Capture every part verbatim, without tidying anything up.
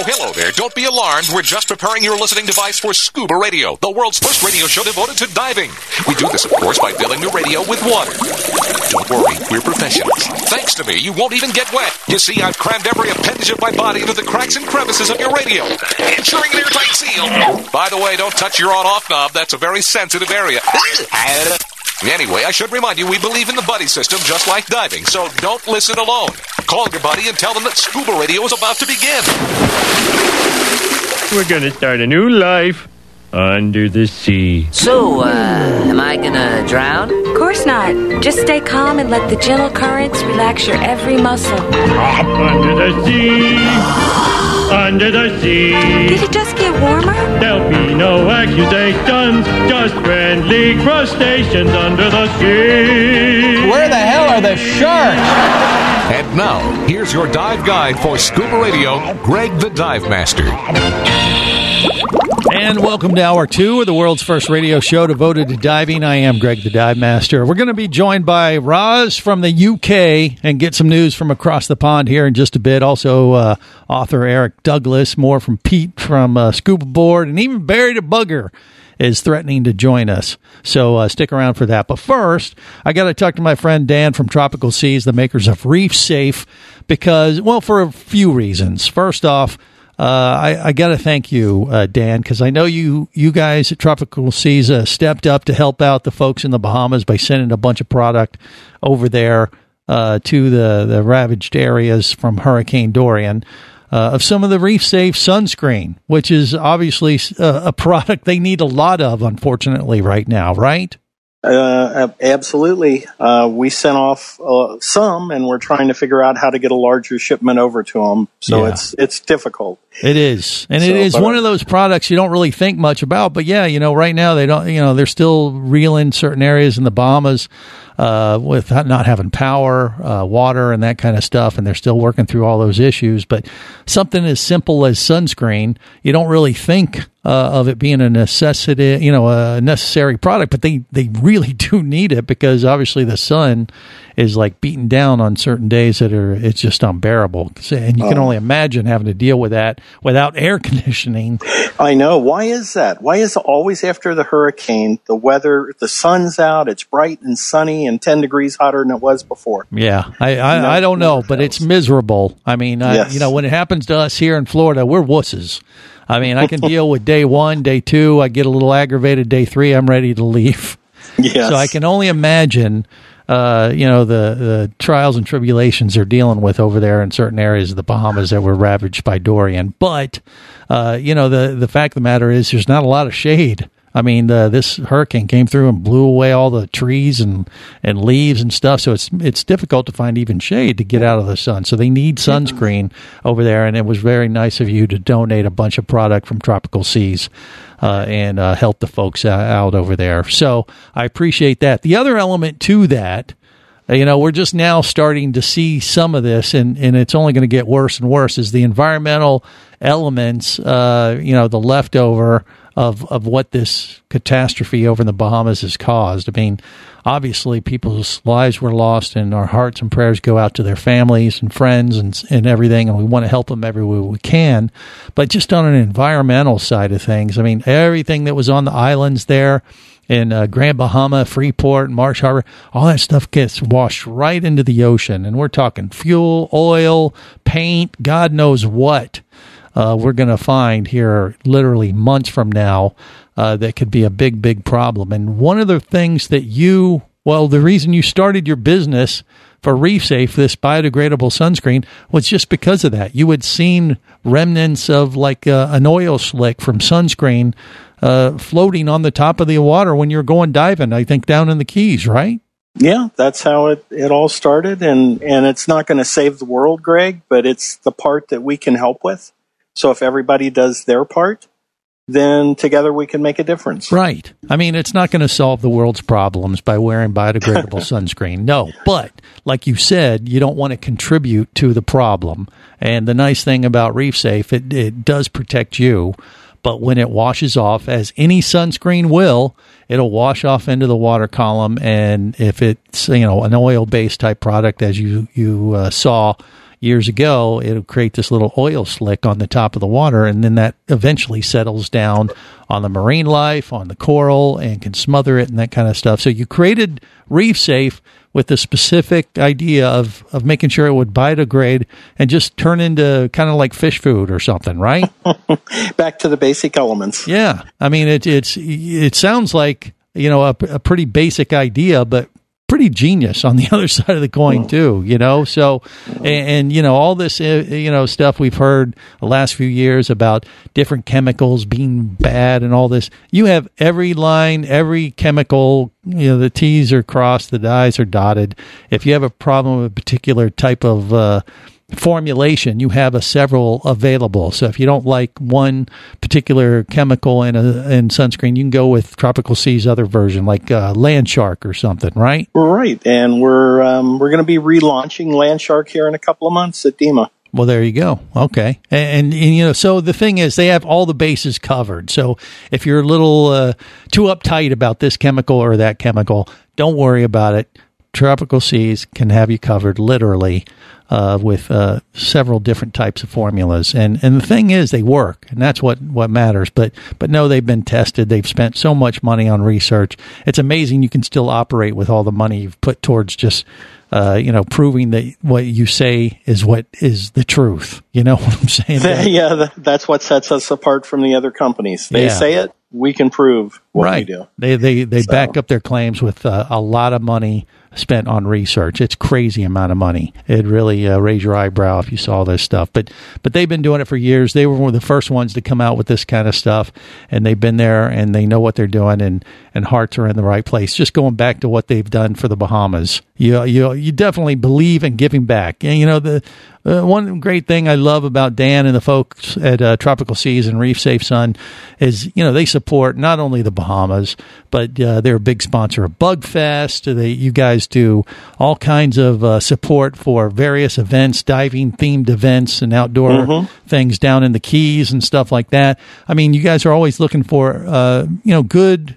Hello there. Don't be alarmed. We're just preparing your listening device for Scuba Radio, the world's first radio show devoted to diving. We do this, of course, by filling the radio with water. Don't worry, we're professionals. Thanks to me, you won't even get wet. You see, I've crammed every appendage of my body into the cracks and crevices of your radio, ensuring an airtight seal. By the way, don't touch your on-off knob. That's a very sensitive area. Anyway, I should remind you, we believe in the buddy system just like diving, so don't listen alone. Call your buddy and tell them that Scuba Radio is about to begin. We're going to start a new life under the sea. So, uh, am I gonna drown? Of course not. Just stay calm and let the gentle currents relax your every muscle. Under the sea, under the sea. Did it just get warmer? There'll be no accusations, just friendly crustaceans under the sea. Where the hell are the sharks? And now, here's your dive guide for Scuba Radio, Greg the Dive Master. And welcome to Hour two of the world's first radio show devoted to diving. I am Greg the Dive Master. We're going to be joined by Roz from the U K and get some news from across the pond here in just a bit. Also, uh, author Eric Douglas, more from Pete from uh, Scuba Board, and even Barry the Bugger is threatening to join us. So uh, stick around for that. But first, I got to talk to my friend Dan from Tropical Seas, the makers of Reef Safe, because, well, for a few reasons. First off, uh, I, I got to thank you, uh, Dan, because I know you you guys at Tropical Seas uh, stepped up to help out the folks in the Bahamas by sending a bunch of product over there uh, to the, the ravaged areas from Hurricane Dorian. Uh, of some of the Reef Safe sunscreen, which is obviously uh, a product they need a lot of, unfortunately, right now, right? Uh, absolutely. Uh, we sent off uh, some, and we're trying to figure out how to get a larger shipment over to them. So yeah. it's it's difficult. It is, and so, it is but, one of those products you don't really think much about. But yeah, you know, right now they don't. You know, they're still reeling certain areas in the Bahamas uh, with not having power, uh, water, and that kind of stuff, and they're still working through all those issues. But something as simple as sunscreen, you don't really think Uh, of it being a necessity, you know, a necessary product, but they, they really do need it because obviously the sun is like beating down on certain days that are, it's just unbearable. And you can oh. only imagine having to deal with that without air conditioning. I know. Why is that? Why is it always after the hurricane, the weather, the sun's out, it's bright and sunny and ten degrees hotter than it was before? Yeah, I, I, no, I don't know, no but it's miserable. I mean, I, yes. you know, when it happens to us here in Florida, we're wusses. I mean, I can deal with day one, day two. I get a little aggravated. Day three, I'm ready to leave. Yes. So I can only imagine, uh, you know, the, the trials and tribulations they're dealing with over there in certain areas of the Bahamas that were ravaged by Dorian. But, uh, you know, the, the fact of the matter is there's not a lot of shade. I mean, the, this hurricane came through and blew away all the trees and, and leaves and stuff, so it's it's difficult to find even shade to get out of the sun. So they need sunscreen over there, and it was very nice of you to donate a bunch of product from Tropical Seas uh, and uh, help the folks uh, out over there. So I appreciate that. The other element to that, you know, we're just now starting to see some of this, and, and it's only going to get worse and worse, is the environmental elements, uh, you know, the leftover of of what this catastrophe over in the Bahamas has caused. I mean, obviously people's lives were lost, and our hearts and prayers go out to their families and friends and and everything, and we want to help them every way we can. But just on an environmental side of things, I mean, everything that was on the islands there in uh, Grand Bahama, Freeport, Marsh Harbor, all that stuff gets washed right into the ocean. And we're talking fuel, oil, paint, God knows what. Uh, we're going to find here literally months from now uh, that could be a big, big problem. And one of the things that you, well, the reason you started your business for Reef Safe, this biodegradable sunscreen, was just because of that. You had seen remnants of like uh, an oil slick from sunscreen uh, floating on the top of the water when you're going diving, I think down in the Keys, right? Yeah, that's how it, it all started. And, and it's not going to save the world, Greg, but it's the part that we can help with. So if everybody does their part, then together we can make a difference. Right. I mean, it's not going to solve the world's problems by wearing biodegradable sunscreen. No. But like you said, you don't want to contribute to the problem. And the nice thing about Reef Safe, it, it does protect you. But when it washes off, as any sunscreen will, it'll wash off into the water column. And if it's, you know, an oil-based type product, as you, you uh, saw, years ago, it'll create this little oil slick on the top of the water, and then that eventually settles down on the marine life, on the coral, and can smother it and that kind of stuff. So you created Reef Safe with the specific idea of, of making sure it would biodegrade and just turn into kind of like fish food or something, right? Back to the basic elements. Yeah. I mean, it, it's, it sounds like, you know, a, a pretty basic idea, but pretty genius on the other side of the coin too, you know? So, and, and, you know, all this, uh, you know, stuff we've heard the last few years about different chemicals being bad and all this. You have every line, every chemical, you know, the T's are crossed, the I's are dotted. If you have a problem with a particular type of, uh, formulation, you have a several available. So if you don't like one particular chemical in a in sunscreen, you can go with Tropical Sea's other version, like uh, Land Shark or something, right? Right, and we're um, we're going to be relaunching Land Shark here in a couple of months at DEMA. Well, there you go. Okay. And, and, and, you know, so the thing is, they have all the bases covered. So if you're a little uh, too uptight about this chemical or that chemical, don't worry about it. Tropical Seas can have you covered, literally, uh, with uh, several different types of formulas. And and the thing is, they work, and that's what, what matters. But but no, they've been tested. They've spent so much money on research. It's amazing you can still operate with all the money you've put towards just, uh, you know, proving that what you say is what is the truth. You know what I'm saying? Yeah, that's what sets us apart from the other companies. They Yeah. say it, we can prove what Right. we do. They they they So- back up their claims with uh, a lot of money spent on research. It's crazy amount of money. It'd really uh, raise your eyebrow if you saw this stuff. But but they've been doing it for years. They were one of the first ones to come out with this kind of stuff, and they've been there and they know what they're doing, and, and hearts are in the right place. Just going back to what they've done for the Bahamas, you you you definitely believe in giving back. And you know the. Uh, one great thing I love about Dan and the folks at uh, Tropical Seas and Reef Safe Sun is, you know, they support not only the Bahamas, but uh, they're a big sponsor of Bugfest. They, you guys do all kinds of uh, support for various events, diving themed events and outdoor Mm-hmm. things down in the Keys and stuff like that. I mean, you guys are always looking for, uh, you know, good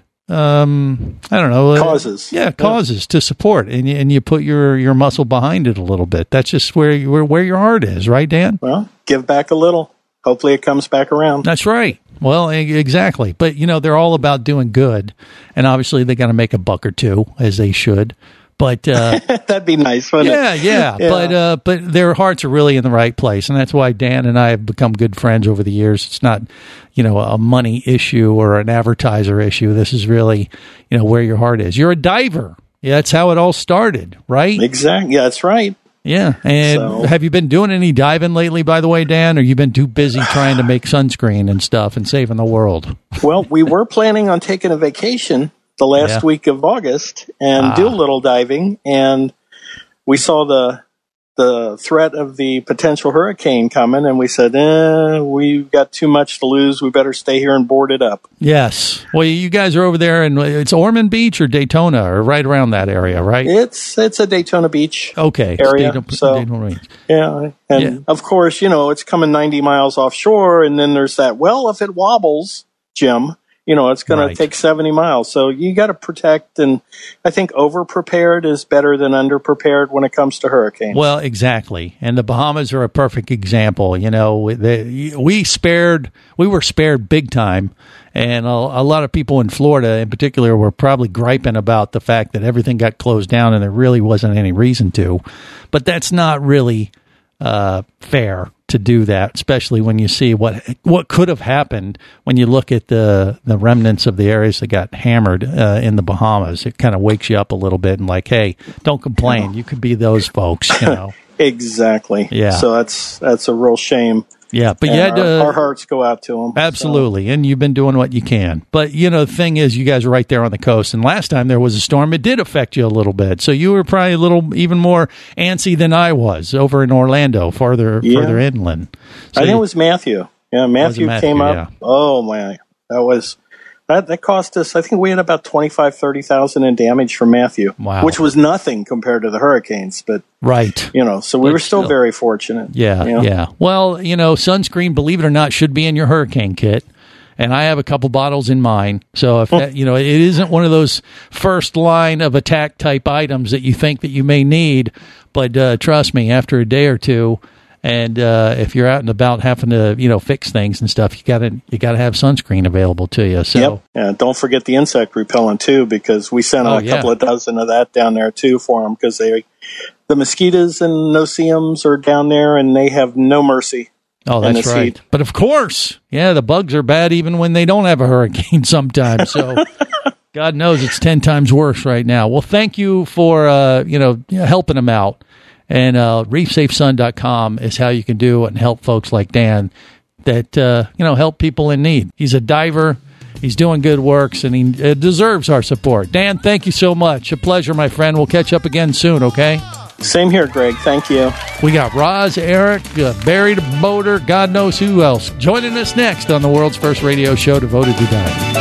um I don't know uh, Causes. yeah causes to support, and you, and you put your your muscle behind it a little bit. That's just where you, where, where your heart is, right, Dan? Well, give back a little. Hopefully it comes back around. That's right. Well, e- exactly. But you know, they're all about doing good, and obviously they got to make a buck or two, as they should. But uh That'd be nice, wouldn't yeah, it? yeah, Yeah. But uh, but their hearts are really in the right place, and that's why Dan and I have become good friends over the years. It's not, you know, a money issue or an advertiser issue. This is really, you know, where your heart is. You're a diver. Yeah, that's how it all started, right? Exactly. Yeah, that's right. Yeah. And So- have you been doing any diving lately, by the way, Dan? Or you been too busy trying to make sunscreen and stuff and saving the world? Well, we were planning on taking a vacation the last Yeah. week of August and Ah. do a little diving, and we saw the the threat of the potential hurricane coming, and we said, eh, we've got too much to lose. We better stay here and board it up. Yes. Well, you guys are over there, and it's Ormond Beach or Daytona, or right around that area, right? It's it's a Daytona Beach Okay. area, Daytona- so- Daytona Beach. yeah, and Yeah. of course, you know, it's coming ninety miles offshore, and then there's that, well, if it wobbles, Jim, you know, it's going Right. to take seventy miles. So you got to protect, and I think over prepared is better than under prepared when it comes to hurricanes. Well, exactly. And the Bahamas are a perfect example. You know, they, we spared, we were spared big time. And a, a lot of people in Florida in particular were probably griping about the fact that everything got closed down and there really wasn't any reason to. But that's not really uh, fair to do that, especially when you see what what could have happened when you look at the, the remnants of the areas that got hammered uh, in the Bahamas. It kind of wakes you up a little bit and like, hey, don't complain. You could be those folks, you know. Exactly. Yeah. So that's that's a real shame. Yeah, but And you had our, to... our hearts go out to them. Absolutely, and you've been doing what you can. But, you know, the thing is, you guys are right there on the coast, and last time there was a storm, it did affect you a little bit. So you were probably a little even more antsy than I was over in Orlando, farther Yeah. further inland. So I think you- it was Matthew. Yeah, Matthew, Matthew, came up. yeah. Oh my, that was that that cost us. I think we had about twenty-five, thirty thousand in damage from Matthew, Wow. which was nothing compared to the hurricanes. But Right. you know, so we But were still, still. very fortunate. Yeah, you know? yeah. Well, you know, sunscreen, believe it or not, should be in your hurricane kit. And I have a couple bottles in mine. So if that, you know, it isn't one of those first line of attack type items that you think that you may need, but uh, trust me, after a day or two, And uh, if you're out and about having to, you know, fix things and stuff, you gotta you gotta have sunscreen available to you. So, yep. Yeah, don't forget the insect repellent too, because we sent Oh, a yeah. couple of dozen of that down there too for them, because they, the mosquitoes and no-see-ums are down there, and they have no mercy. Oh, in that's the right. heat. But of course, yeah, the bugs are bad even when they don't have a hurricane sometimes. So God knows it's ten times worse right now. Well, thank you for, uh, you know, helping them out. And uh, reef safe sun dot com is how you can do it and help folks like Dan that, uh, you know, help people in need. He's a diver. He's doing good works, and he uh, deserves our support. Dan, thank you so much. A pleasure, my friend. We'll catch up again soon, okay? Same here, Greg. Thank you. We got Roz, Eric, uh, Barry the Boater, God knows who else, joining us next on the world's first radio show devoted to diving.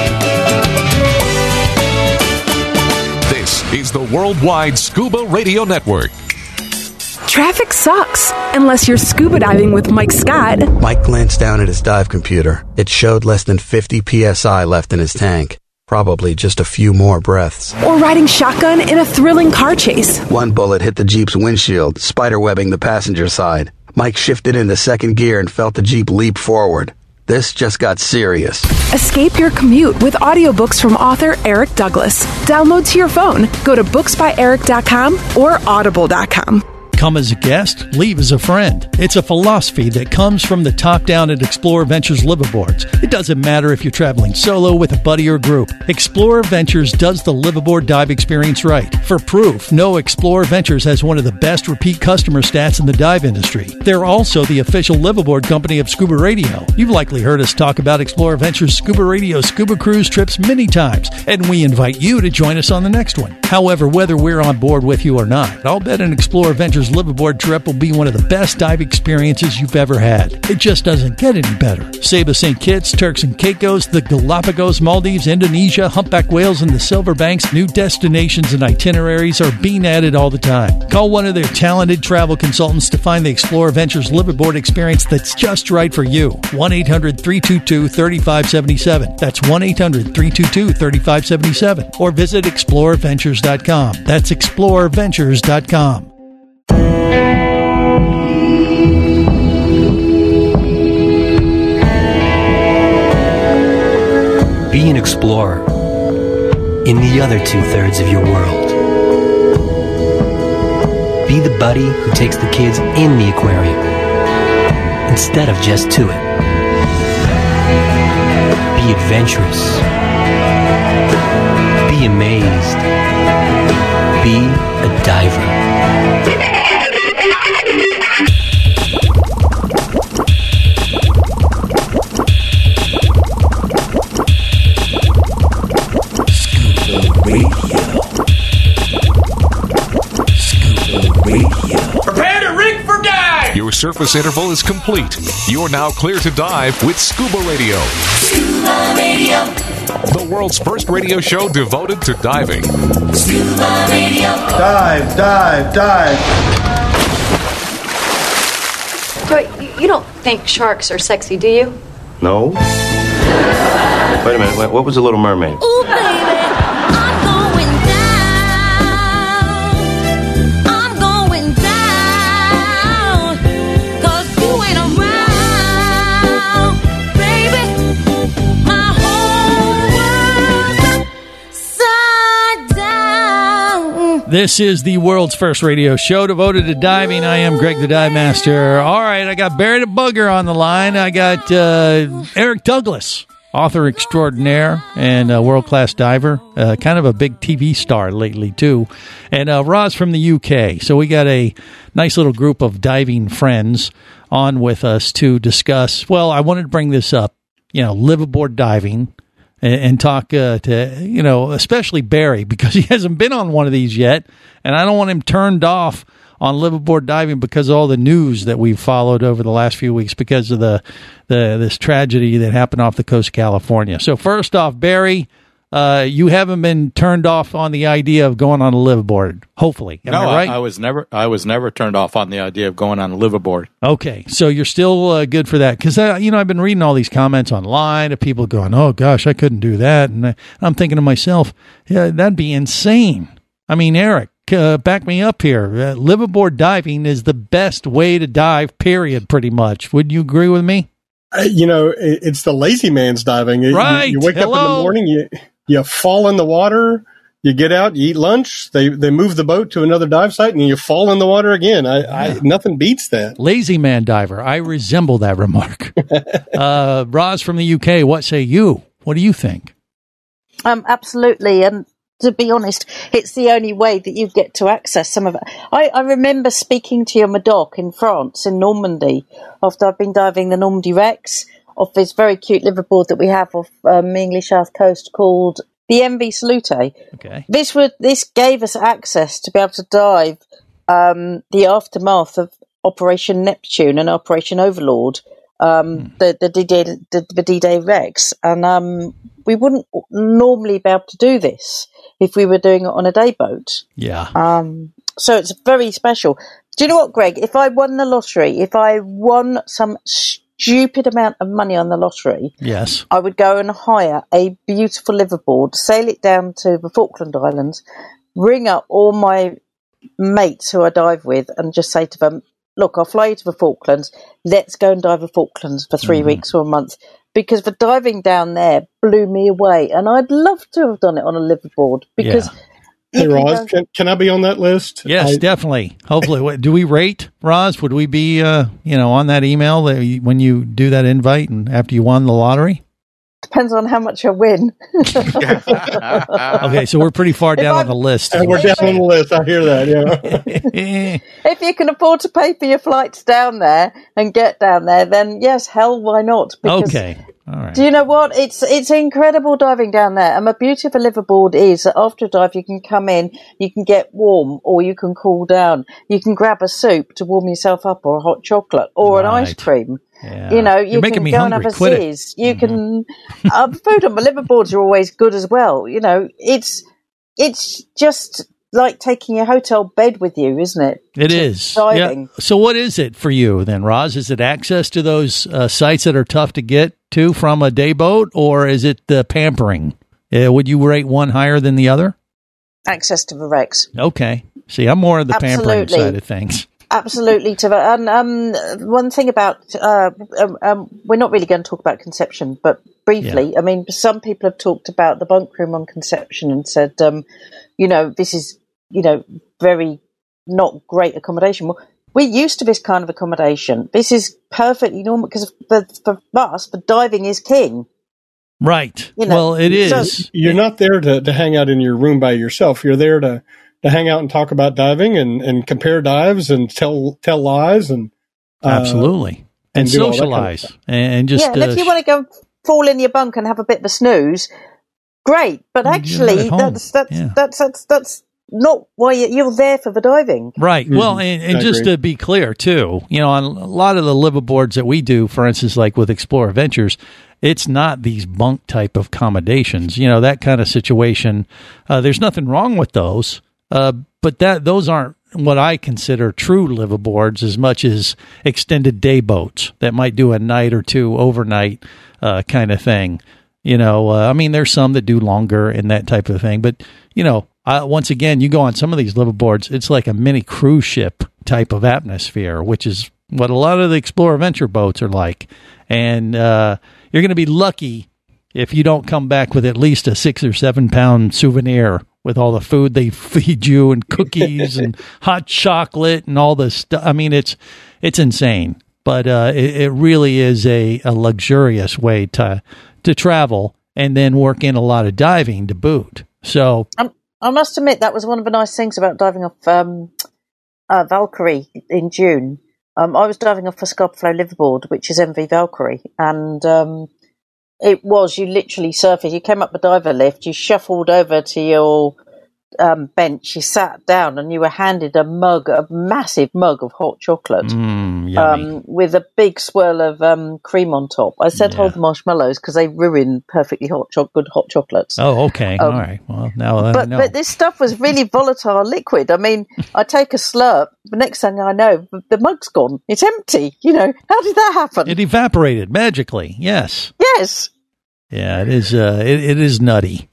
This is the Worldwide Scuba Radio Network. Traffic sucks, unless you're scuba diving with Mike Scott. Mike glanced down at his dive computer. It showed less than fifty P S I left in his tank. Probably just a few more breaths. Or riding shotgun in a thrilling car chase. One bullet hit the Jeep's windshield, spiderwebbing the passenger side. Mike shifted into second gear and felt the Jeep leap forward. This just got serious. Escape your commute with audiobooks from author Eric Douglas. Download to your phone. Go to books by eric dot com or audible dot com. Come as a guest, leave as a friend. It's a philosophy that comes from the top down at Explorer Ventures liveaboards. It doesn't matter if you're traveling solo, with a buddy, or group. Explorer Ventures does the liveaboard dive experience right. For proof, know Explorer Ventures has one of the best repeat customer stats in the dive industry. They're also the official liveaboard company of Scuba Radio. You've likely heard us talk about Explorer Ventures Scuba Radio scuba cruise trips many times, and we invite you to join us on the next one. However, whether we're on board with you or not, I'll bet an Explorer Ventures liveaboard trip will be one of the best dive experiences you've ever had. It just doesn't get any better. Saba Saint Kitts, Turks and Caicos, the Galapagos, Maldives, Indonesia, humpback whales, and the Silver Banks, new destinations and itineraries are being added all the time. Call one of their talented travel consultants to find the Explorer Ventures liveaboard experience that's just right for you. one eight hundred three two two three five seven seven. That's one eight hundred three two two three five seven seven. Or visit explorer ventures dot com. That's explorer ventures dot com. Be an explorer in the other two-thirds of your world. Be the buddy who takes the kids in the aquarium instead of just to it. Be adventurous. Be amazed. Be a diver. Your surface interval is complete. You're now clear to dive with Scuba Radio. Scuba Radio. The world's first radio show devoted to diving. Scuba Radio. Dive, dive, dive. But you don't think sharks are sexy, do you? No. Wait a minute. Wait, what was The Little Mermaid? Ooh, baby. This is the world's first radio show devoted to diving. I am Greg the Dive Master. All right, I got Barry the Bugger on the line. I got uh, Eric Douglas, author extraordinaire and a world-class diver, uh, kind of a big T V star lately, too. And uh, Roz from the U K. So we got a nice little group of diving friends on with us to discuss, well, I wanted to bring this up, you know, liveaboard diving. And talk uh, to, you know, especially Barry, because he hasn't been on one of these yet. And I don't want him turned off on liveaboard diving because of all the news that we've followed over the last few weeks because of the, the this tragedy that happened off the coast of California. So first off, Barry, uh, you haven't been turned off on the idea of going on a liveaboard, hopefully. Am no, I right? I, I was never I was never turned off on the idea of going on a liveaboard. Okay, so you're still uh, good for that. Because, uh, you know, I've been reading all these comments online of people going, oh, gosh, I couldn't do that. And I, I'm thinking to myself, yeah, that'd be insane. I mean, Eric, uh, back me up here. Uh, liveaboard diving is the best way to dive, period, pretty much. Would you agree with me? Uh, you know, it, it's the lazy man's diving. You- Right. You, you wake Hello. up in the morning, you you fall in the water, you get out, you eat lunch, they they move the boat to another dive site, and you fall in the water again. I, I nothing beats that. Lazy man diver. I resemble that remark. uh, Roz from the U K, what say you? What do you think? Um, absolutely. And to be honest, it's the only way that you get to access some of it. I, I remember speaking to your Madoc in France, in Normandy, after I've been diving the Normandy Rex, off this very cute liveaboard that we have off um, English South Coast called the M V Salute. Okay. This would this gave us access to be able to dive um, the aftermath of Operation Neptune and Operation Overlord, um, hmm. the the D-Day the, the D-Day Rex, and um, we wouldn't normally be able to do this if we were doing it on a day boat. Yeah. Um, so it's very special. Do you know what, Greg? If I won the lottery, if I won some stupid amount of money on the lottery, yes, I would go and hire a beautiful liveaboard, sail it down to the Falkland Islands, ring up all my mates who I dive with, and just say to them, look, I'll fly you to the Falklands. Let's go and dive the Falklands for three mm. weeks or a month. Because the diving down there blew me away. And I'd love to have done it on a liveaboard. Because yeah. Hey, Roz, can, can I be on that list? Yes, I, definitely. Hopefully. What, do we rate, Roz? Would we be, uh, you know, on that email that you, when you do that invite and after you won the lottery? Depends on how much I win. Okay, so we're pretty far down on the list. And we're down on the list. I hear that, yeah. If you can afford to pay for your flights down there and get down there, then yes, hell, why not? Because okay. All right. Do you know what? It's it's incredible diving down there. And the beauty of a liveaboard is that after a dive, you can come in, you can get warm, or you can cool down. You can grab a soup to warm yourself up, or a hot chocolate, or right. an ice cream. Yeah. You know, You're you can me go hungry. and have a Quit Z's. You mm-hmm. can. uh, food on the liveaboards are always good as well. You know, it's it's just like taking your hotel bed with you, isn't it? It is. Diving. Yeah. So what is it for you then, Roz? Is it access to those uh, sites that are tough to get to from a day boat, or is it the pampering? Uh, would you rate one higher than the other? Access to the Rex. Okay. See, I'm more of the Absolutely. pampering side of things. Absolutely. To that. And um, one thing about, uh, um, um, we're not really going to talk about conception, but briefly, yeah. I mean, some people have talked about the bunk room on conception and said, um, you know, this is, you know, very not great accommodation. Well, we're used to this kind of accommodation. This is perfectly normal because for, for us, the diving is king. Right. You know, well, it is. So you're not there to, to hang out in your room by yourself. You're there to, to hang out and talk about diving and, and compare dives and tell tell lies and uh, absolutely and, and socialize kind of and just yeah. And uh, if you want to go fall in your bunk and have a bit of a snooze, great. But actually, that's that's, yeah. that's that's that's not why you're there for the diving, right? Mm-hmm. Well, and, and just to be clear too, you know, on a lot of the liveaboards that we do, for instance, like with Explorer Ventures, it's not these bunk type of accommodations. You know, that kind of situation. Uh, there's nothing wrong with those. Uh, but that those aren't what I consider true liveaboards as much as extended day boats that might do a night or two overnight uh, kind of thing. You know, uh, I mean, there's some that do longer and that type of thing. But, you know, uh, once again, you go on some of these liveaboards, it's like a mini cruise ship type of atmosphere, which is what a lot of the Explorer Venture boats are like. And uh, you're going to be lucky if you don't come back with at least a six or seven pound souvenir with all the food they feed you and cookies and hot chocolate and all this stuff. I mean, it's it's insane, but uh, it, it really is a, a luxurious way to to travel and then work in a lot of diving to boot. So um, I must admit that was one of the nice things about diving off um, uh, Valkyrie in June. Um, I was diving off a Scarpflow liveaboard, which is M V Valkyrie, and um, it was, you literally surfaced, you came up the diver lift, you shuffled over to your um, bench, you sat down and you were handed a mug, a massive mug of hot chocolate mm, um, with a big swirl of um, cream on top. I said yeah. hold the marshmallows because they ruin perfectly hot cho- good hot chocolates. Oh, okay. Um, All right. Well, now but, I know. But this stuff was really volatile liquid. I mean, I take a slurp, the next thing I know, the mug's gone. It's empty. You know, how did that happen? It evaporated magically. Yes. Yes. Yeah, it is. Uh, it, it is nutty.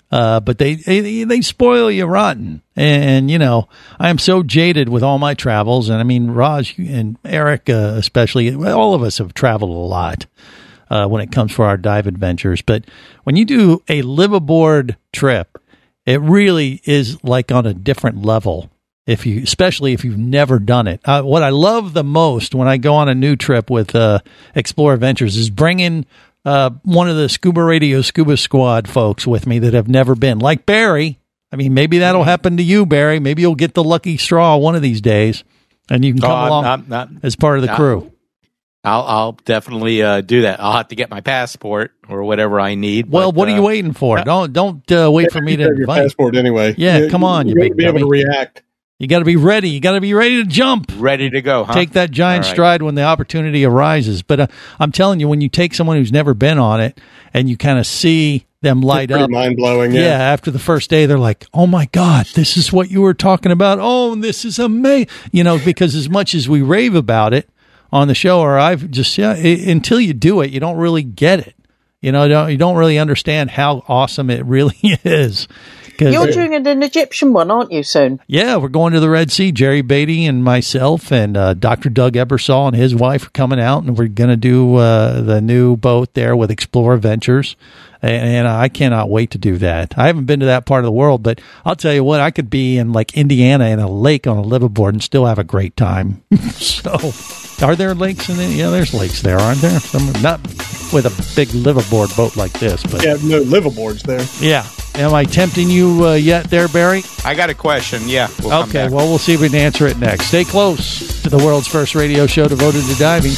Uh, but they, they they spoil you rotten. And, you know, I am so jaded with all my travels. And I mean, Raj and Eric, uh, especially, all of us have traveled a lot uh, when it comes for our dive adventures. But when you do a live aboard trip, it really is like on a different level. If you, especially if you've never done it. Uh, what I love the most when I go on a new trip with uh, Explore Adventures is bringing uh, one of the Scuba Radio Scuba Squad folks with me that have never been, like Barry. I mean, maybe that'll happen to you, Barry. Maybe you'll get the lucky straw one of these days, and you can come Oh, along not- not- as part of the not- crew. I'll, I'll definitely uh, do that. I'll have to get my passport or whatever I need. Well, but, what are uh, you waiting for? Don't don't uh, wait for me to You have your invite. passport anyway. Yeah, You- come on, you, you big gotta be able to dummy. react. You got to be ready. You got to be ready to jump. Ready to go, huh? Take that giant All right. stride when the opportunity arises. But uh, I'm telling you, when you take someone who's never been on it and you kind of see them light Pretty up, mind-blowing, yeah. after the first day, they're like, "Oh my God, this is what you were talking about. Oh, this is amazing." You know, because as much as we rave about it on the show, or I've just yeah, it, until you do it, you don't really get it. You know, don't, you don't really understand how awesome it really is. 'Cause- You're doing an Egyptian one, aren't you, soon? Yeah, we're going to the Red Sea. Jerry Beatty and myself and uh, Doctor Doug Ebersol and his wife are coming out, and we're going to do uh, the new boat there with Explore Ventures. And, and I cannot wait to do that. I haven't been to that part of the world, but I'll tell you what, I could be in like Indiana in a lake on a liveaboard and still have a great time. So, are there lakes in it? Yeah, there's lakes there, aren't there? Some, not with a big liveaboard boat like this, but Yeah, no liveaboards there. yeah. Am I tempting you uh, yet there, Barry? I got a question. Yeah. We'll come Okay, back. well, we'll see if we can answer it next. Stay close to the world's first radio show devoted to diving.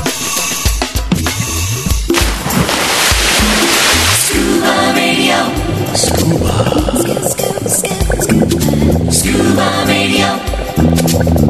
Scuba Radio. Scuba. Scuba Radio.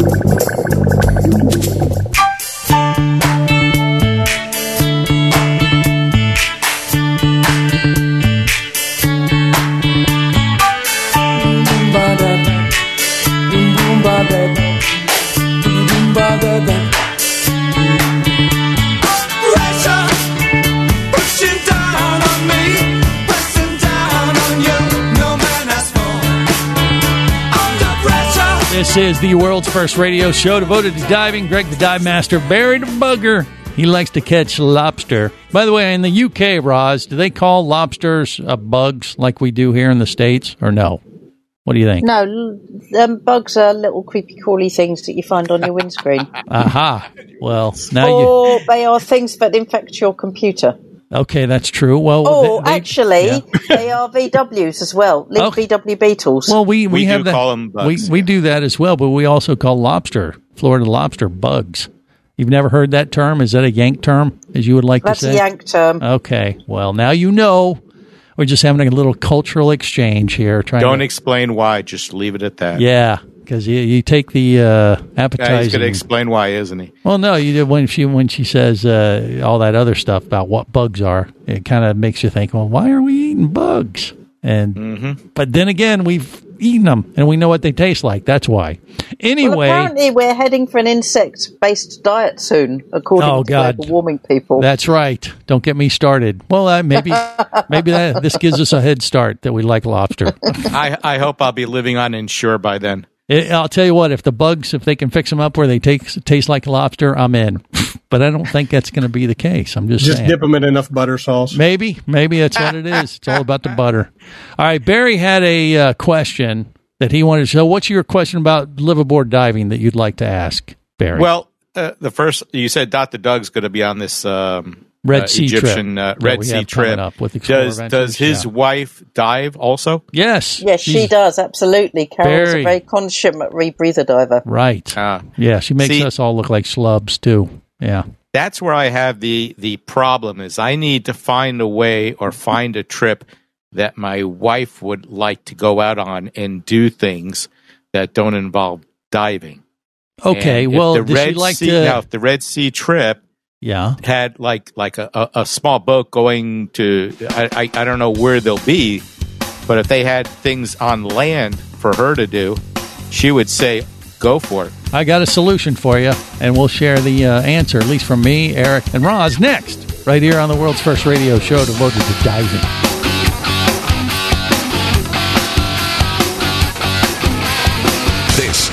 This is the world's first radio show devoted to diving. Greg the Dive Master, Barry the Bugger. He likes to catch lobster. By the way, in the U K, Roz, do they call lobsters uh, bugs like we do here in the States, or no? What do you think? No, l- um, bugs are little creepy crawly things that you find on your windscreen. Aha. Well, now you... Or they are things that infect your computer. Okay, that's true. Well, Oh, they- they- actually, yeah. they are V Ws as well. Little Okay. V W beetles. Well, we, we, We have do that. call 'em bugs, we we do that as well, but we also call lobster, Florida lobster, bugs. You've never heard that term? Is that a Yank term, as you would like That's to say? a Yank term. Okay. Well, now you know. We're just having a little cultural exchange here. Trying Don't to, explain why. Just leave it at that. yeah, because you, you take the uh, Yeah, he's appetizing. going to explain why, isn't he? Well, no, you did when she when she says uh, all that other stuff about what bugs are. It kind of makes you think, well, why are we eating bugs? And Mm-hmm. but then again, we've eaten them and we know what they taste like. That's why. Anyway, Well, apparently we're heading for an insect-based diet soon, according Oh, to God. global warming people. that's right. Don't get me started. Well, uh, maybe maybe that this gives us a head start that we like lobster. I, I hope I'll be living on Ensure by then. It, I'll tell you what, if the bugs, if they can fix them up where they take, taste like lobster, I'm in. But I don't think that's going to be the case. I'm just, Just saying. dip them in enough butter sauce. Maybe, maybe that's what it is. It's all about the butter. All right, Barry had a uh, question that he wanted to show. What's your question about liveaboard diving that you'd like to ask, Barry? Well, uh, the first, you said Doctor Doug's going to be on this um, Red uh, Sea Egyption trip uh, that Red we Sea have coming trip. up with Explore Does, Ventures, does his yeah. wife dive also? yes, Yes, she she's- does, absolutely. Carol's Very- a very consummate rebreather diver. Right. Ah. Yeah, she makes See- us all look like schlubs too. Yeah. That's where I have the the problem is I need to find a way or find a trip that my wife would like to go out on and do things that don't involve diving. Okay. And if Well, the does Red she like sea, to? now, if the Red Sea trip yeah. had like like a, a, a small boat going to I, I I don't know where they'll be, but if they had things on land for her to do, she would say, "Go for it." I got a solution for you, and we'll share the uh, answer, at least from me, Eric, and Roz next, right here on the world's first radio show devoted to diving.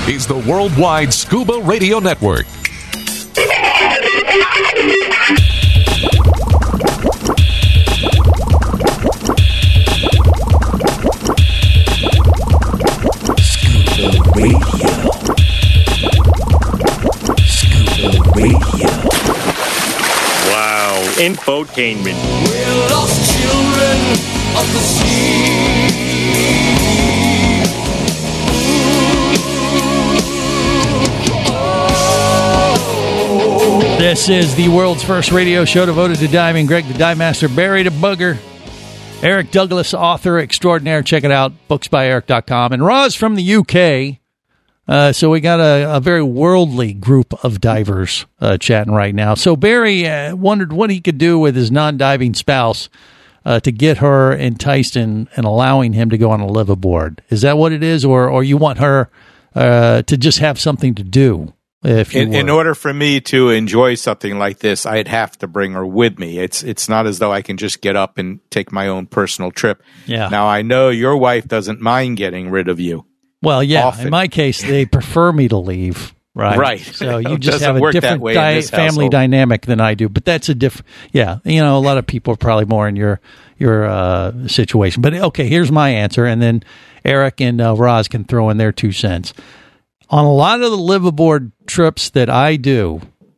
is the Worldwide Scuba Radio Network. Scuba Radio. Scuba Radio. Wow, infotainment. We're lost children of the sea. This is the world's first radio show devoted to diving. Greg the Dive Master, Barry the Bugger, Eric Douglas, author extraordinaire. Check it out, books by eric dot com. And Roz from the U K. Uh, so we got a, a very worldly group of divers uh, chatting right now. So Barry uh, wondered what he could do with his non-diving spouse uh, to get her enticed in and allowing him to go on a liveaboard. Is that what it is? Or, or you want her uh, to just have something to do? If you in, in order for me to enjoy something like this, I'd have to bring her with me. It's it's not as though I can just get up and take my own personal trip. Yeah. Now, I know your wife doesn't mind getting rid of you. Well, yeah. Often. In my case, they prefer me to leave. Right. Right. So you It just doesn't have a work that different way in di- this family household. dynamic than I do. But that's a different, yeah. You know, a lot of people are probably more in your your uh, situation. But okay, here's my answer, and then Eric and uh, Roz can throw in their two cents. On a lot of the liveaboard trips that I do,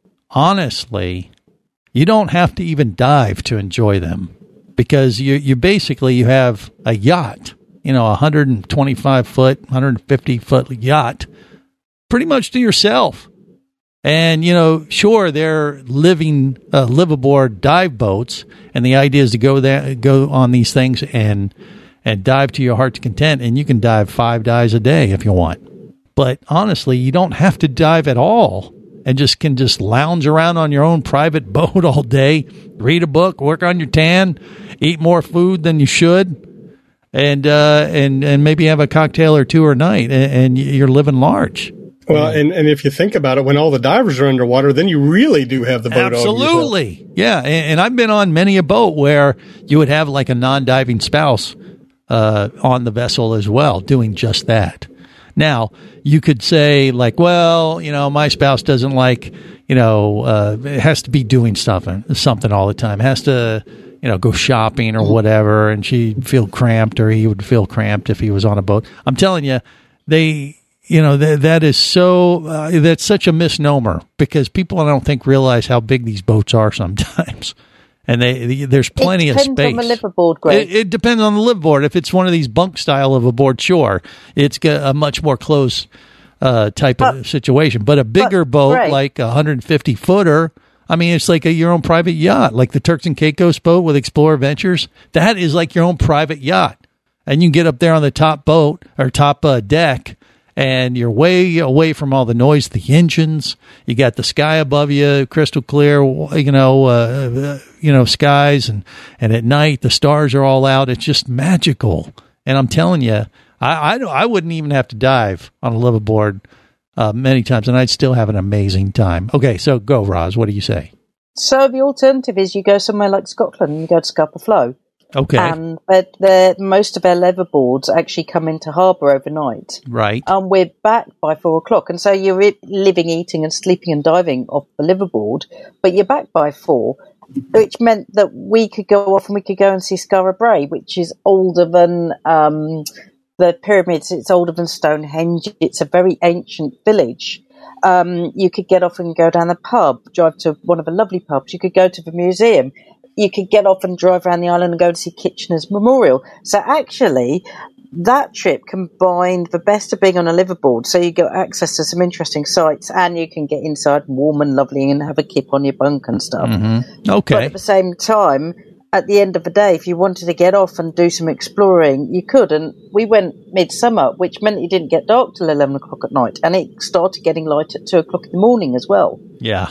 honestly, you don't have to even dive to enjoy them, because you you basically you have a yacht, you know, a one hundred twenty-five foot, one hundred fifty foot yacht, pretty much to yourself. And, you know, sure, they're living uh, liveaboard dive boats, and the idea is to go there, go on these things and and dive to your heart's content, and you can dive five dives a day if you want. But honestly, you don't have to dive at all, and just can just lounge around on your own private boat all day, read a book, work on your tan, eat more food than you should, and uh, and and maybe have a cocktail or two a night, and, and you're living large. Well, and, and if you think about it, when all the divers are underwater, then you really do have the boat. Absolutely, yeah. And, and I've been on many a boat where you would have like a non-diving spouse uh, on the vessel as well, doing just that. Now, you could say, like, well, you know, my spouse doesn't like, you know, uh, it has to be doing stuff, something all the time. It has to, you know, go shopping or whatever, and she'd feel cramped, or he would feel cramped if he was on a boat. I'm telling you, they, you know, th- that is so, uh, that's such a misnomer, because people, I don't think, realize how big these boats are sometimes. And they, they there's plenty of space. It depends on the liveaboard, Greg. It, it depends on the liveaboard. If it's one of these bunk style of a board, sure, it's a much more close uh, type but, of situation. But a bigger but, boat, Greg, like a one hundred fifty footer, I mean, it's like a, your own private yacht, like the Turks and Caicos boat with Explorer Ventures. That is like your own private yacht. And you can get up there on the top boat or top uh, deck, and you're way away from all the noise, the engines. You got the sky above you, crystal clear, you know, uh, you know, skies, and, and at night the stars are all out. It's just magical. And I'm telling you, I, I, I wouldn't even have to dive on a liveaboard uh, many times, and I'd still have an amazing time. Okay, so go, Roz. What do you say? So the alternative is you go somewhere like Scotland and you go to Scapa Flow. Okay. And but the most of our liveaboards actually come into harbour overnight. Right. And we're back by four o'clock. And so you're living, eating and sleeping and diving off the liveaboard, but you're back by four, which meant that we could go off and we could go and see Skara Brae, which is older than um, the pyramids. It's older than Stonehenge. It's a very ancient village. Um, you could get off and go down the pub, drive to one of the lovely pubs. You could go to the museum. You could get off and drive around the island and go to see Kitchener's Memorial. So actually, that trip combined the best of being on a liveaboard. So you get access to some interesting sites, and you can get inside warm and lovely and have a kip on your bunk and stuff. Mm-hmm. Okay. But at the same time, at the end of the day, if you wanted to get off and do some exploring, you could. And we went midsummer, which meant it didn't get dark till eleven o'clock at night. And it started getting light at two o'clock in the morning as well. Yeah.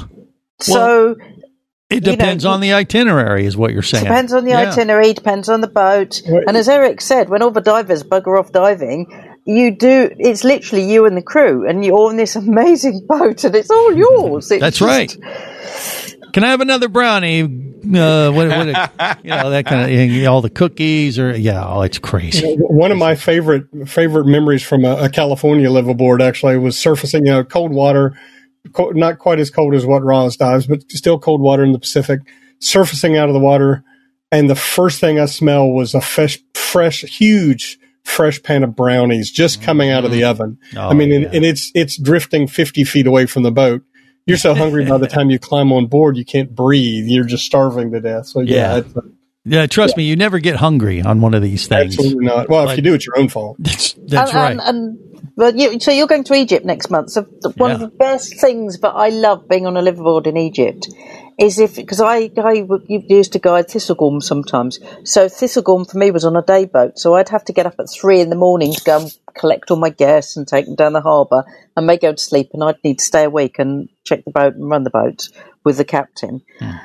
So... Well, it depends you know, on the itinerary, is what you're saying. Depends on the yeah. itinerary, depends on the boat. And as Eric said, when all the divers bugger off diving, you do, it's literally you and the crew, and you're on this amazing boat, and it's all yours. It's That's just, right. Can I have another brownie? Uh, what, what, you know, that kind of, you know, all the cookies or, yeah, oh, it's crazy. One of my favorite favorite memories from a, a California liveaboard actually was surfacing, you know, cold water, co- not quite as cold as what Roz dives, but still cold water in the Pacific, surfacing out of the water. And the first thing I smelled was a fresh, fresh, huge, fresh pan of brownies just coming out of the oven. Oh, I mean, yeah. and, and it's it's drifting fifty feet away from the boat. You're so hungry by the time you climb on board, you can't breathe. You're just starving to death. So yeah, Yeah. it's, uh, Yeah, trust Yeah. me, you never get hungry on one of these things. absolutely not. Well, But- if you do, it's your own fault. That's, that's and, right. And, and well, you, so you're going to Egypt next month. So the, one of Yeah. the best things, but I love being on a liveaboard in Egypt, is if because I, I would- used to guide Thistlegorm sometimes. So Thistlegorm for me was on a day boat, so I'd have to get up at three in the morning to go and collect all my guests and take them down the harbour, and they go to sleep, and I'd need to stay awake and check the boat and run the boat with the captain.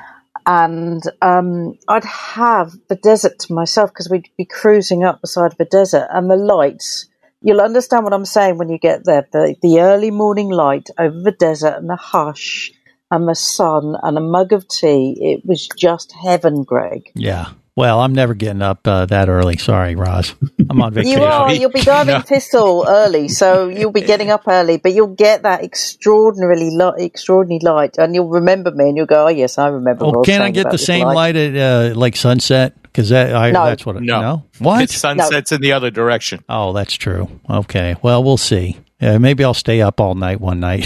And um, I'd have the desert to myself because we'd be cruising up the side of the desert, and the lights. You'll understand what I'm saying when you get there. The, the early morning light over the desert and the hush and the sun and a mug of tea. It was just heaven, Greg. Yeah. Well, I'm never getting up uh, that early. Sorry, Roz. I'm on vacation. You are. You'll be diving No. Thistle early, so you'll be getting up early, but you'll get that extraordinarily light, extraordinary light, and you'll remember me, and you'll go, "Oh yes, I remember." Oh, Roz can I saying get about the this same light at uh, like sunset? Because that I, No. that's what. It, No. no, what? It's sunsets in the other direction. Oh, that's true. Okay. Well, we'll see. Yeah, maybe I'll stay up all night one night.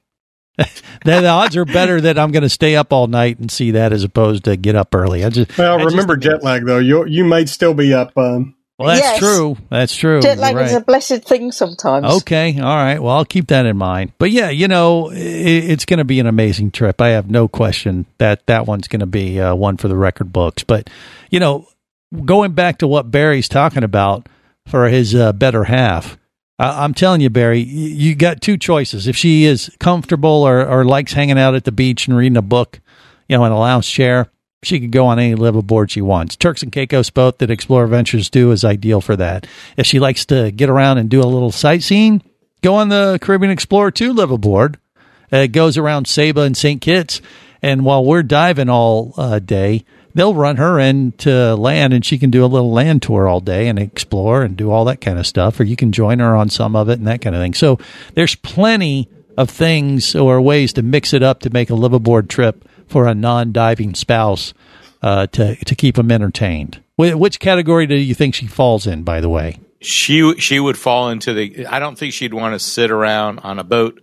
the, the odds are better that I'm going to stay up all night and see that as opposed to get up early. I just Well, I just- remember jet lag though. You you might still be up. Um, well, that's Yes. true. That's true. Jet lag You're is a right. blessed thing sometimes. Okay. All right. Well, I'll keep that in mind. But yeah, you know, it, it's going to be an amazing trip. I have no question that that one's going to be uh, one for the record books. But, you know, going back to what Barry's talking about for his uh, better half, I- I'm telling you, Barry, y- you got two choices. If she is comfortable or, or likes hanging out at the beach and reading a book, you know, in a lounge chair, she could go on any liveaboard she wants. Turks and Caicos boat that Explorer Ventures do is ideal for that. If she likes to get around and do a little sightseeing, go on the Caribbean Explorer two liveaboard. Uh, It goes around Saba and Saint Kitts, and while we're diving all uh, day, they'll run her into land, and she can do a little land tour all day and explore and do all that kind of stuff. Or you can join her on some of it and that kind of thing. So there's plenty of things or ways to mix it up to make a liveaboard trip for a non-diving spouse uh, to to keep them entertained. Wh- which category do you think she falls in, by the way? She she would fall into the. I don't think she'd want to sit around on a boat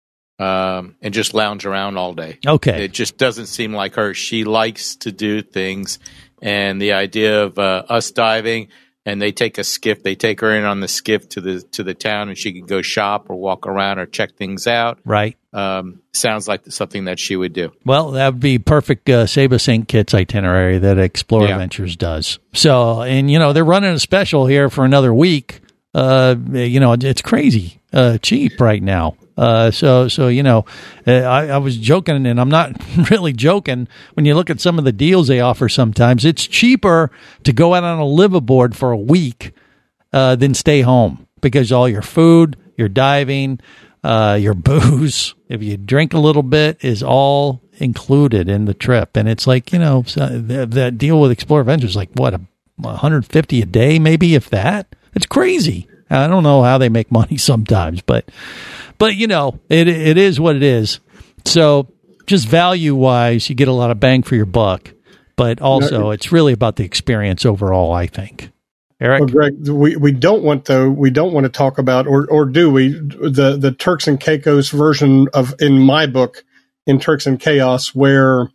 um, and just lounge around all day. Okay. It just doesn't seem like her. She likes to do things, and the idea of uh, us diving, and they take a skiff. They take her in on the skiff to the to the town, and she can go shop or walk around or check things out. Right. Um, sounds like something that she would do. Well, that would be perfect uh, Saba Saint Kitts itinerary that Explorer Yeah. Ventures does. So, and you know, they're running a special here for another week. Uh, you know, it's crazy uh, cheap right now. Uh, so, so you know, uh, I, I was joking, and I'm not really joking. When you look at some of the deals they offer, sometimes it's cheaper to go out on a liveaboard for a week uh, than stay home because all your food, your diving, uh, your booze, if you drink a little bit, is all included in the trip. And it's like, you know, so that, that deal with Explorer Ventures is like what, a one hundred fifty a day, maybe, if that. It's crazy. I don't know how they make money sometimes, but but you know, it it is what it is. So just value wise, you get a lot of bang for your buck, but also it's really about the experience overall, I think. Eric? Well, Greg, we, we don't want though we don't want to talk about or or do we the the Turks and Caicos version of in my book in Turks and Chaos where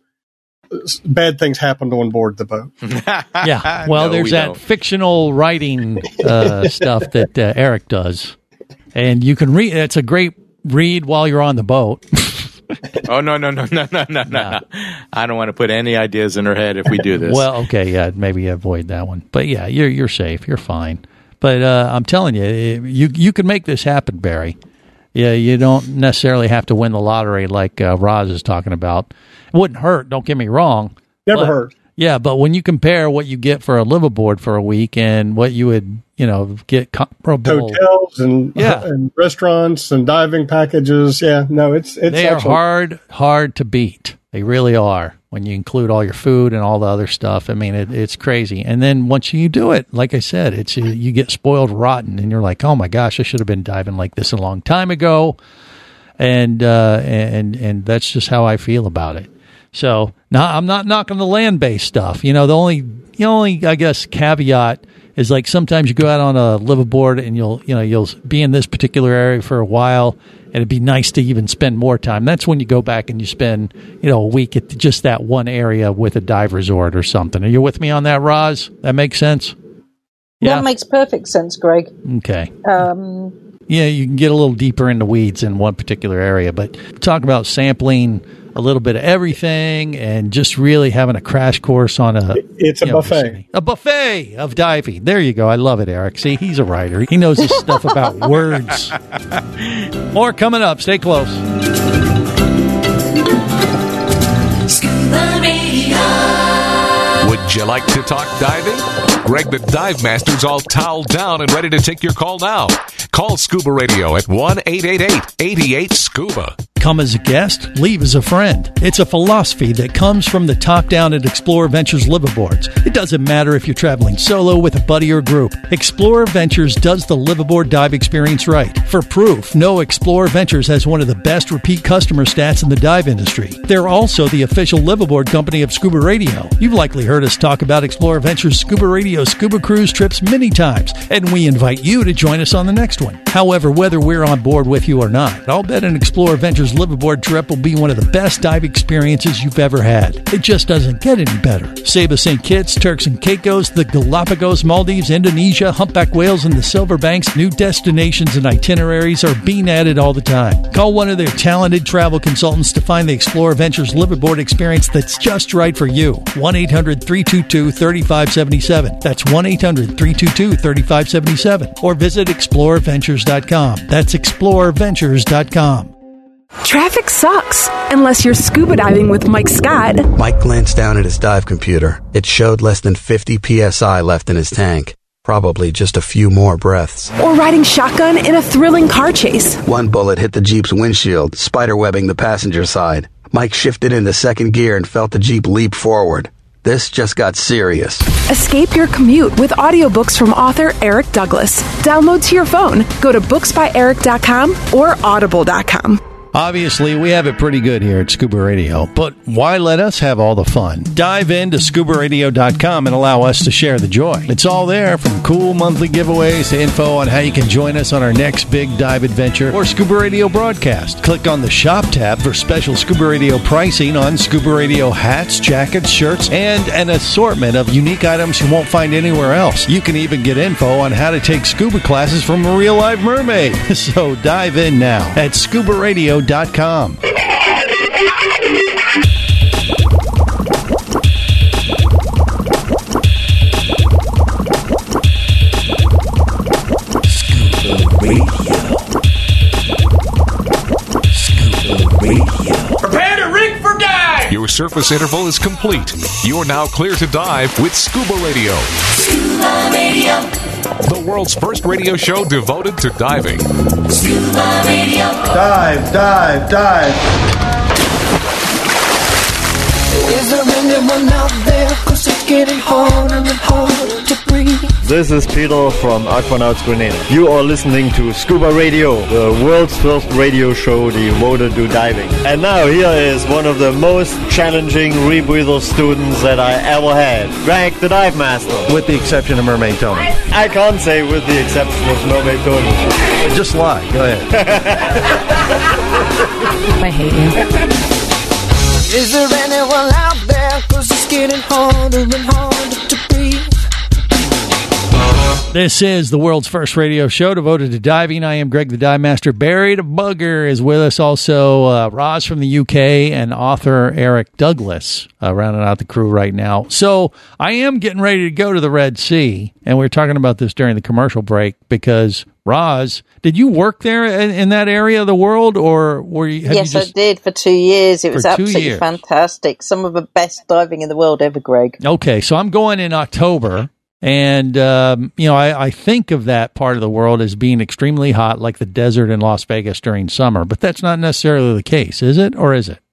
bad things happened on board the boat. Yeah. Well, No, there's we that don't. fictional writing uh, stuff that uh, Eric does, and you can read. It's a great read while you're on the boat. Oh no no no no no no no! I don't want to put any ideas in her head if we do this. Well, okay, yeah, maybe avoid that one. But yeah, you're you're safe. You're fine. But uh, I'm telling you, you you can make this happen, Barry. Yeah, you don't necessarily have to win the lottery like uh, Roz is talking about. It wouldn't hurt. Don't get me wrong. Never but, hurt. Yeah, but when you compare what you get for a liveaboard for a week and what you would, you know, get comparable Hotels and Yeah. and restaurants and diving packages. Yeah, no, it's it's they are actually, hard, hard to beat. They really are. When you include all your food and all the other stuff, I mean, it, it's crazy. And then once you do it, like I said, it's you get spoiled rotten, and you're like, oh my gosh, I should have been diving like this a long time ago. And uh, and and that's just how I feel about it. So now I'm not knocking the land-based stuff. You know, the only the only I guess caveat is like sometimes you go out on a liveaboard and you'll you know you'll be in this particular area for a while. And it'd be nice to even spend more time. That's when you go back and you spend, you know, a week at just that one area with a dive resort or something. Are you with me on that, Roz? That makes sense? Yeah, that makes perfect sense, Greg. Okay. Um, yeah, you can get a little deeper into weeds in one particular area, but talk about sampling a little bit of everything and just really having a crash course on a... It's a know, buffet. A buffet of diving. There you go. I love it, Eric. See, he's a writer. He knows his stuff about words. More coming up. Stay close. Scuba Radio. Would you like to talk diving? Greg the Dive Master's all toweled down and ready to take your call now. Call Scuba Radio at one eight eight eight, eight eight, SCUBA. Come as a guest, leave as a friend. It's a philosophy that comes from the top down at Explorer Ventures liveaboards. It doesn't matter if you're traveling solo with a buddy or group. Explorer Ventures does the liveaboard dive experience right. For proof, know Explorer Ventures has one of the best repeat customer stats in the dive industry. They're also the official liveaboard company of Scuba Radio. You've likely heard us talk about Explorer Ventures Scuba Radio scuba cruise trips many times, and we invite you to join us on the next one. However, whether we're on board with you or not, I'll bet an Explorer Ventures liveaboard trip will be one of the best dive experiences you've ever had. It just doesn't get any better. Saba Saint Kitts, Turks and Caicos, the Galapagos, Maldives, Indonesia, humpback whales, and the Silver Banks, new destinations and itineraries are being added all the time. Call one of their talented travel consultants to find the Explorer Ventures liveaboard experience that's just right for you. one eight hundred, three two two, three five seven seven. That's one eight hundred, three two two, three five seven seven. Or visit explorer ventures dot com. That's explorer ventures dot com. Traffic sucks, unless you're scuba diving with Mike Scott. Mike glanced down at his dive computer. It showed less than fifty P S I left in his tank. Probably just a few more breaths. Or riding shotgun in a thrilling car chase. One bullet hit the Jeep's windshield, spiderwebbing the passenger side. Mike shifted into second gear and felt the Jeep leap forward. This just got serious. Escape your commute with audiobooks from author Eric Douglas. Download to your phone. Go to books by eric dot com or audible dot com. Obviously, we have it pretty good here at Scuba Radio, but why let us have all the fun? Dive into scuba radio dot com and allow us to share the joy. It's all there, from cool monthly giveaways to info on how you can join us on our next big dive adventure or Scuba Radio broadcast. Click on the Shop tab for special Scuba Radio pricing on Scuba Radio hats, jackets, shirts, and an assortment of unique items you won't find anywhere else. You can even get info on how to take scuba classes from a real-life mermaid. So dive in now at scuba radio dot com. Scuba Radio. Scuba Radio. Prepare to rig for dive! Your surface interval is complete. You're now clear to dive with Scuba Radio. Scuba Radio. The world's first radio show devoted to diving. Scuba Radio. Dive, dive, dive. Is there anyone out there? 'Cause it's getting harder and harder to breathe. This is Peter from Aquanauts Grenada. You are listening to Scuba Radio, the world's first radio show devoted to diving. And now here is one of the most challenging rebreather students that I ever had, Greg the Dive Master. With the exception of Mermaid Tony. I can't say with the exception of Mermaid Tony. Just lie. Go ahead. I hate you. Is there anyone out there? 'Cause it's getting harder and harder to breathe. This is the world's first radio show devoted to diving. I am Greg the Dive Master. Barry the Bugger is with us. Also, uh, Roz from the U K and author Eric Douglas uh, rounding out the crew right now. So I am getting ready to go to the Red Sea, and we were talking about this during the commercial break because Roz, did you work there in, in that area of the world, or were you? Have Yes, you just, I did for two years. It was For two absolutely years. fantastic. Some of the best diving in the world ever, Greg. Okay, so I'm going in October. And, um, you know, I, I think of that part of the world as being extremely hot, like the desert in Las Vegas during summer. But that's not necessarily the case, is it? Or is it?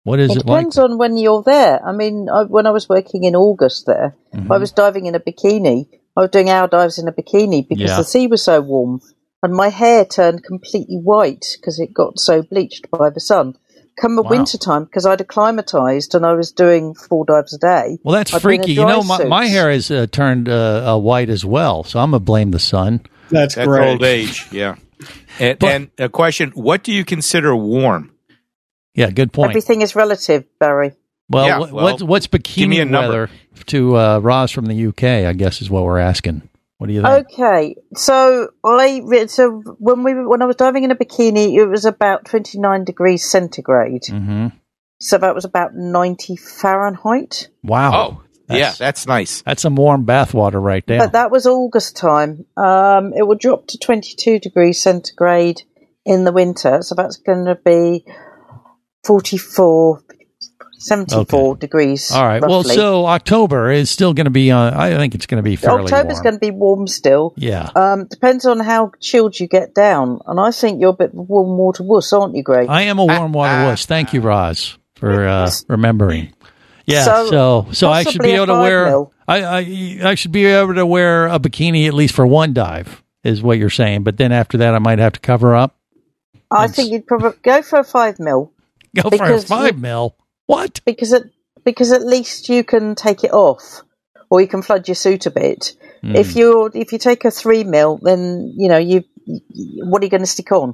What is it it like? depends on when you're there. I mean, I, when I was working in August there, Mm-hmm. I was diving in a bikini. I was doing hour dives in a bikini because Yeah. the sea was so warm, and my hair turned completely white because it got so bleached by the sun. Come the Wow. winter time, because I'd acclimatized and I was doing four dives a day. Well, that's I'd be in a freaky. You dry know, my, suit. my hair has uh, turned uh, uh, white as well, so I'm going to blame the sun. That's, That's great. old age, yeah. And, and a question, what do you consider warm? Yeah, good point. Everything is relative, Barry. Well, Yeah, what, well, what's, what's give me a bikini number. weather to uh, Roz from the U K, I guess is what we're asking. What do you think? Okay, so I so when we when I was diving in a bikini, it was about twenty nine degrees centigrade. Mm-hmm. So that was about ninety Fahrenheit. Wow. Oh, yeah, that's nice. That's some warm bath water right there. But that was August time. Um, it would drop to twenty two degrees centigrade in the winter. So that's going to be forty four. seventy-four degrees. All right. Roughly. Well, so October is still going to be, uh, I think it's going to be fairly October's warm. going to be warm still. Yeah. Um, depends on how chilled you get down. And I think you're a bit of a warm water wuss, aren't you, Greg? I am a warm water wuss. Thank you, Roz, for uh, remembering. Yeah. So, So, so, I should possibly be a able to five wear. mil. I, I I should be able to wear a bikini at least for one dive, is what you're saying. But then after that, I might have to cover up. I think you'd probably go for a five mil. Go for a because five you- mil. What? Because it, because at least you can take it off, or you can flood your suit a bit. Hmm. If you if you take a three mil, then you know you. you what are you going to stick on?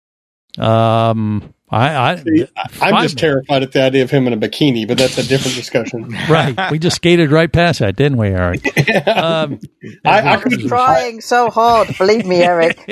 Um, I, I See, I- I'm five just mil. terrified at the idea of him in a bikini, but that's a different discussion. Right. We just skated right past that, didn't we, Eric? Um, I, I I'm could trying so hard, believe me, Eric.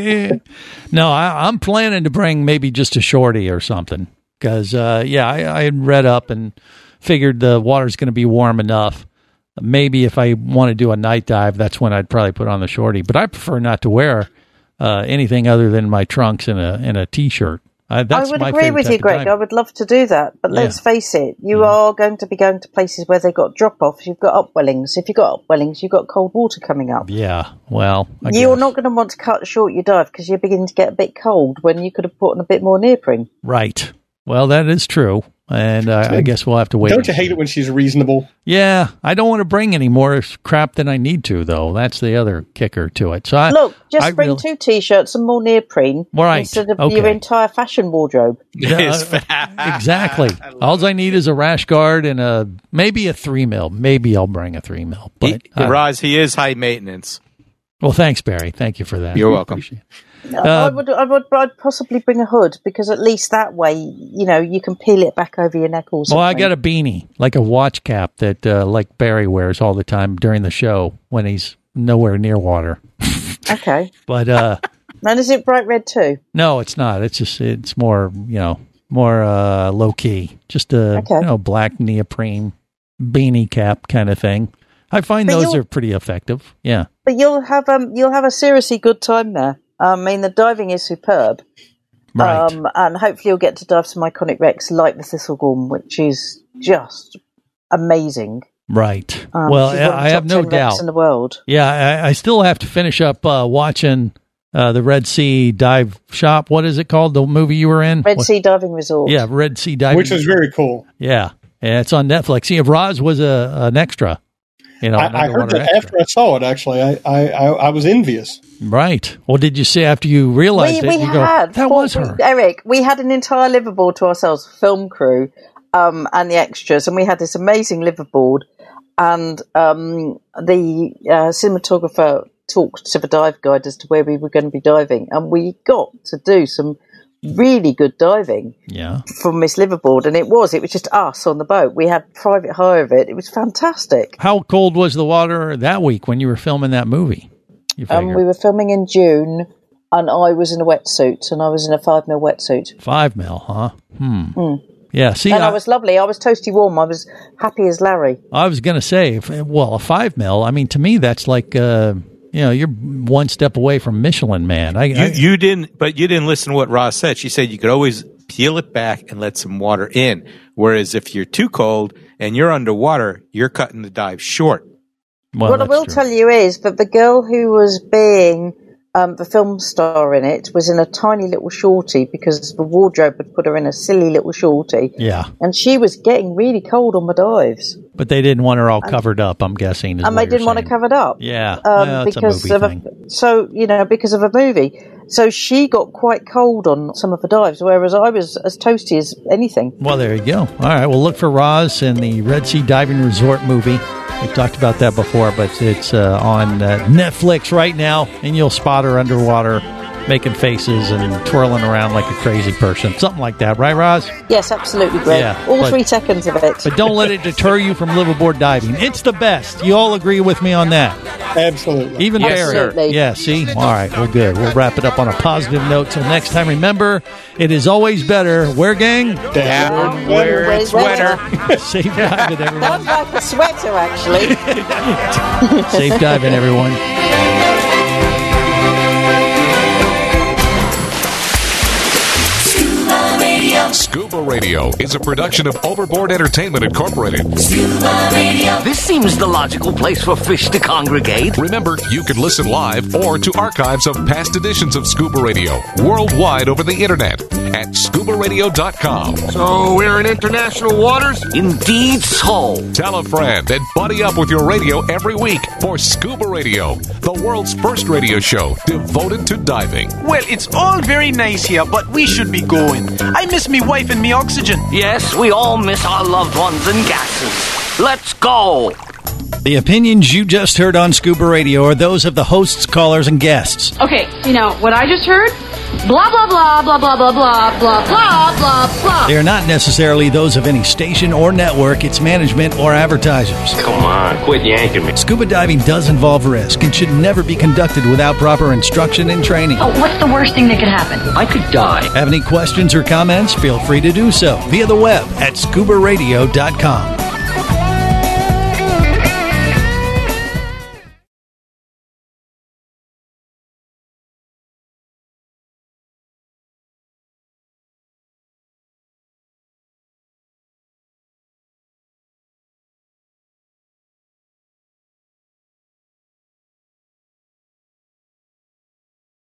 no, I, I'm planning to bring maybe just a shorty or something because, uh, yeah, I, I had read up and figured the water's going to be warm enough. Maybe if I want to do a night dive, that's when I'd probably put on the shorty. But I prefer not to wear uh, anything other than my trunks and a and a t-shirt. I, that's I would my agree favorite with type you, of Greg. diving. I would love to do that, but let's Yeah. face it, you are going to be going to places where they've got drop-offs. You've got upwellings. If you've got upwellings, you've got cold water coming up. Yeah, well, I You're guess. not going to want to cut short your dive because you're beginning to get a bit cold when you could have put on a bit more neoprene. Right. Well, that is true. And uh, I guess we'll have to wait. Don't you hate it when she's reasonable? Yeah, I don't want to bring any more crap than I need to, though. That's the other kicker to it. So I, Look, just I bring really- two t-shirts and more neoprene Right, instead of okay. your entire fashion wardrobe. Yeah, uh, exactly. All I need is a rash guard and a maybe a three mil. Maybe I'll bring a three mil. But He, uh, Roz, he is high maintenance. well, thanks, Barry. Thank you for that. You're welcome. Appreciate it. No, I would, I would, I'd possibly bring a hood because at least that way, you know, you can peel it back over your neck or something. Well, I got a beanie, like a watch cap that uh, like Barry wears all the time during the show when he's nowhere near water. Okay. But uh, And is it bright red too? no, it's not. It's just it's more you know more uh, low key. Just a Okay. you know black neoprene beanie cap kind of thing. I find But those you'll- are pretty effective. Yeah. But you'll have um, you'll have a seriously good time there. I mean, the diving is superb. Right. Um, and hopefully you'll get to dive some iconic wrecks like the Thistlegorm, which is just amazing. Right. Um, well, she's one of the I have top no ten wrecks doubt. in the world. Yeah, I, I still have to finish up uh, watching uh, the Red Sea Dive Shop. What is it called? The movie you were in? Red What- Sea Diving Resort. Yeah, Red Sea Diving. Which is very cool. Yeah, yeah, it's on Netflix. See, if Roz was a an extra, you know, an I, I heard underwater that extra. after I saw it, actually. I, I, I, I was envious. Right. Well, did you see after you realized we, it? we you go, had that four- was her. we- Eric. We had an entire liveaboard to ourselves, film crew, um, and the extras, and we had this amazing liveaboard. And um, the uh, cinematographer talked to the dive guide as to where we were going to be diving, and we got to do some really good diving Yeah. from this liveaboard. And it was, it was just us on the boat. We had private hire of it. It was fantastic. How cold was the water that week when you were filming that movie? You Um, figure we were filming in June, and I was in a wetsuit, and I was in a five mil wetsuit. five mil, huh? Hmm. Mm. Yeah. See, and I, I, was lovely. I was toasty warm. I was happy as Larry. I was going to say, if, well, a five mil. I mean, to me, that's like, uh, you know, you're one step away from Michelin Man. I, You, I, you didn't, but you didn't listen to what Roz said. She said you could always peel it back and let some water in. Whereas if you're too cold and you're underwater, you're cutting the dive short. well, what I that's will true. tell you is that the girl who was being um, the film star in it, was in a tiny little shorty because the wardrobe had put her in a silly little shorty. Yeah. And she was getting really cold on the dives. But they didn't want her all covered up, I'm guessing. And they didn't want her covered up. Yeah. Um, well, it's because a movie of thing. a, so, you know, because of a movie. So she got quite cold on some of the dives, whereas I was as toasty as anything. Well, there you go. All right. Well, look for Roz in the Red Sea Diving Resort movie. We've talked about that before, but it's uh, on uh, Netflix right now, and you'll spot her underwater making faces and twirling around like a crazy person. Something like that. Right, Roz? Yes, absolutely, Greg. Yeah, all but, three seconds of it. But don't let it deter you from liveaboard diving. It's the best. You all agree with me on that? Absolutely. Even yes, Barry. Absolutely. Yeah, see? All right, well, good. We'll wrap it up on a positive note. Till next time, remember, it is always better. Where, gang? Down where it's wetter. Safe diving, everyone. Sounds like a sweater, actually. Safe diving, everyone. Scuba Radio is a production of Overboard Entertainment Incorporated. Scuba Radio. This seems the logical place for fish to congregate. Remember, you can listen live or to archives of past editions of Scuba Radio worldwide over the internet at scuba radio dot com. So we're in international waters? Indeed so. Tell a friend and buddy up with your radio every week for Scuba Radio, the world's first radio show devoted to diving. Well, it's all very nice here, but we should be going. I miss me wife and me oxygen. Yes, we all miss our loved ones and gases. Let's go. The opinions you just heard on Scuba Radio are those of the hosts, callers, and guests. Okay, you know, what I just heard? Blah, blah, blah, blah, blah, blah, blah, blah, blah, blah, blah. They are not necessarily those of any station or network, its management, or advertisers. Come on, quit yanking me. Scuba diving does involve risk and should never be conducted without proper instruction and training. Oh, what's the worst thing that could happen? I could die. Have any questions or comments? Feel free to do so via the web at scuba radio dot com.